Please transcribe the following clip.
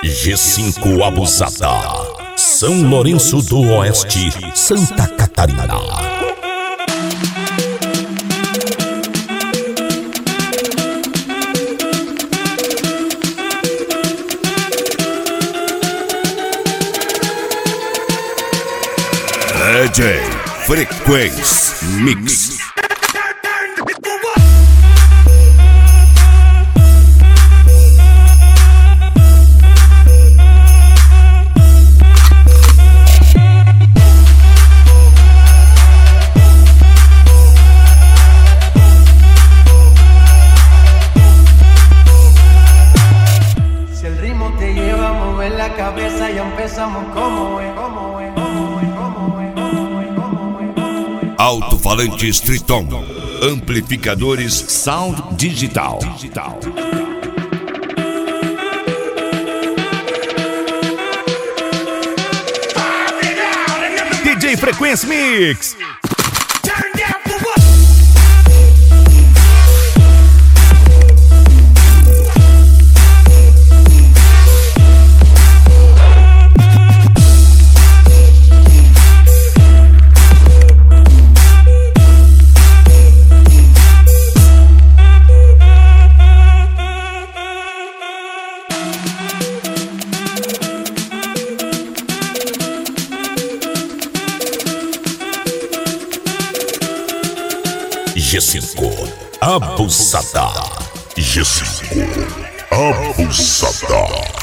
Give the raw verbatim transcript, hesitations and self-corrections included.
G cinco Abusada, São Lourenço do Oeste, Santa Catarina. D J Frequência Mix. Si el ritmo te lleva a mover la cabeza, ya empezamos como es, como es, como es, como es, como es, como es, como es. Alto-falantes Triton, amplificadores Sound Digital. D J Frequência Mix. G cinco Abusada. G cinco Abusada.